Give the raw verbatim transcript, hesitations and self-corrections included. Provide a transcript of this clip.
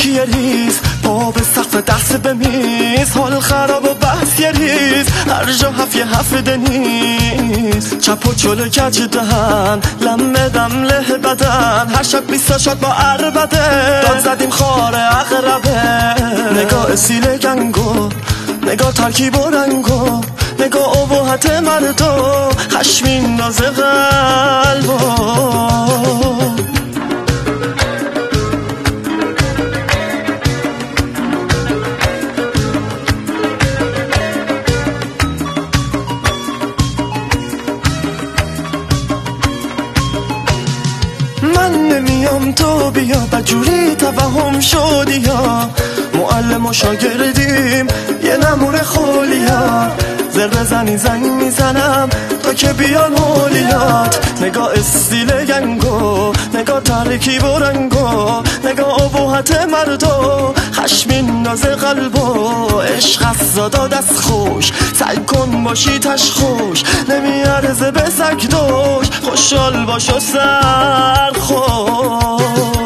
ترکی ریز، پا به سقف دست به میز، حال خراب و بحث یه ریز، هر جا هفت یه هفته نیست. چپ و چلو کج دهن، لمه دم له بدن، هر شب بیستا شاد با عربده، داد زدیم خاره اغربه. نگاه سیل گنگو، نگاه ترکیب و رنگو، نگاه ابهت مردو، خشمین ناز قلبو. من نمیام تو بیا، بجوری توهم شدی یا معلم و شاگردیم یه نمور خولیا. ذره زنی زنگ میزنم تا که بیان حولیات، نگاه استیل گنگو، نگاه ترکیب و رنگو، نگاه ابهت مردو، خشمین ناز قلبو. عشق از زادا دست خوش، سعی کن باشی تش خوش، نمیارزه به سگ دوش، خوشحال باش و سر خوش.